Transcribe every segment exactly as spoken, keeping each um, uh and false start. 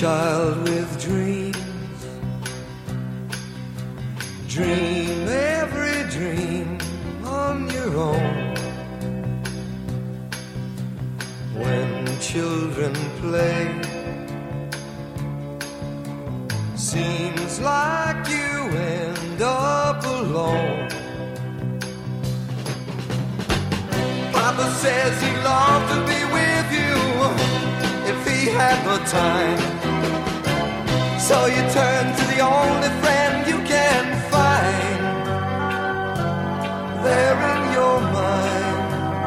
child with dreams, dream every dream on your own. When children play, seems like you end up alone. Papa says he'd love to be with you if he had the time. So you turn to the only friend you can find there in your mind.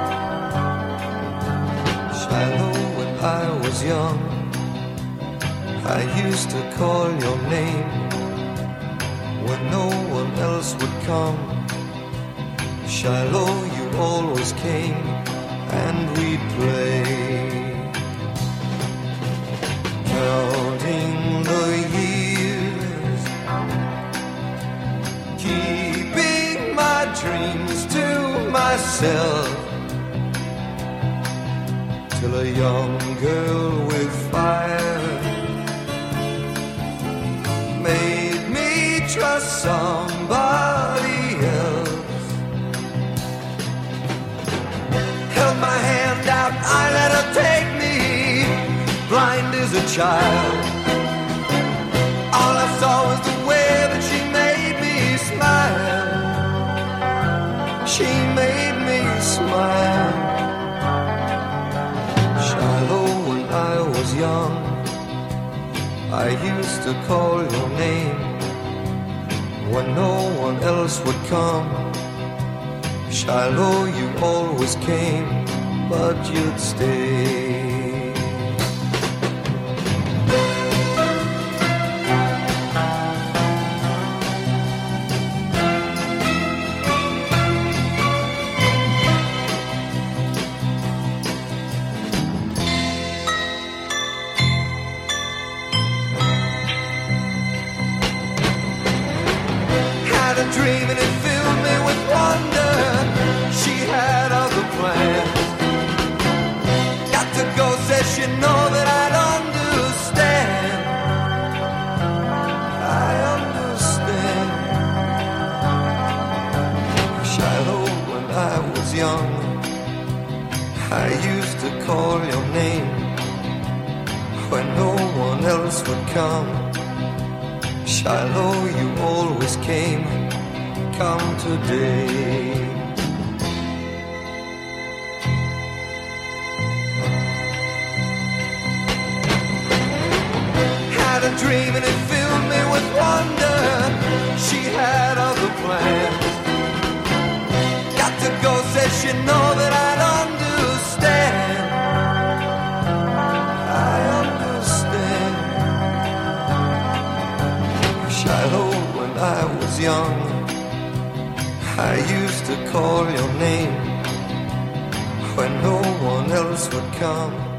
Shiloh, when I was young, I used to call your name when no one else would come. Shiloh, you always came and we'd play, counting the years, keeping my dreams to myself, till a young girl with fire made me trust somebody else. Held my hand out, I let her take me, blind as a child. All I saw was the way that she made me smile. She made me smile. Shiloh, when I was young, I used to call your name when no one else would come. Shiloh, you always came, but you'd stay. Had a dream and it filled me with wonder. She had other plans. Got to go, says she know that I'd understand. I understand. Shiloh, when I was young, I used to call your name when no one else would come. Shiloh, you always came, come today. Had a dream and it filled me with wonder. She had other plans. Got to go, says she know that I'd understand. I understand. Shiloh, when I was young, I used to call your name when no one else would come.